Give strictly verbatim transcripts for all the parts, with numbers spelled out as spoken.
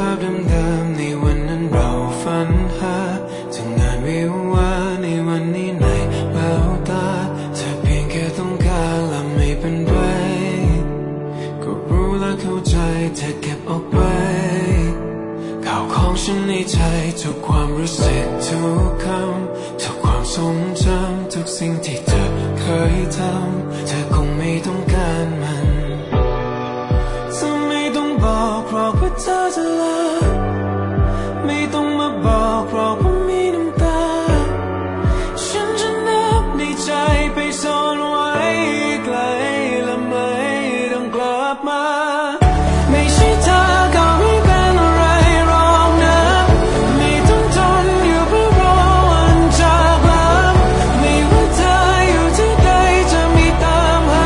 าพเดิมๆในวันนั้นเราฝันหาถึงงานวิวาห์ในวันนี้ในแววตาเธอเพียงแค่ต้องการและไม่เป็นไรก็รู้และเข้าใจเธอเก็บเอาไว้ข่าวของฉันในใจทุกความรู้สึกทุกคำทุกความทรงจำทุกสิ่งที่เธอเคยทำเธอคงไม่ต้องการมันเธอไม่ต้องบอกหรอกว่าเธอจะลาไม่ต้องมาบอกหรอกว่ามีน้ำตาฉันจะนับในใจไปซ่อนไว้ไกลและไม่ต้องกลับมาไม่ใช่เธอก็ไม่เป็นอะไรหรอกนะไม่ต้องทนอยู่เพื่อรอวันจากลาไม่ว่าเธออยู่ที่ใดจะไม่ตามหา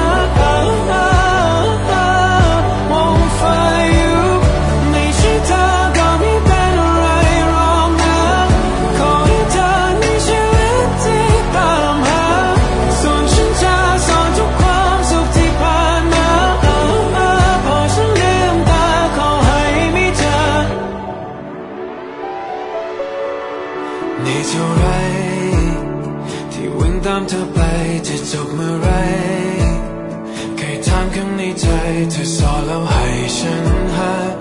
Won't find you ไม่ใช่เธอก็ไม่เป็นอะไรหรอกนะขอให้เธอในชีวิตที่ตามหาส่วนฉันจะสอนทุกความสุขที่ผ่านมาพอฉันลืมตาขอให้มีเธอในเท่าไรที่วิ่งตามเธอไปจะจบเมื่อไรเคยถามข้างในใจเธอสอนแล้วให้ฉันหา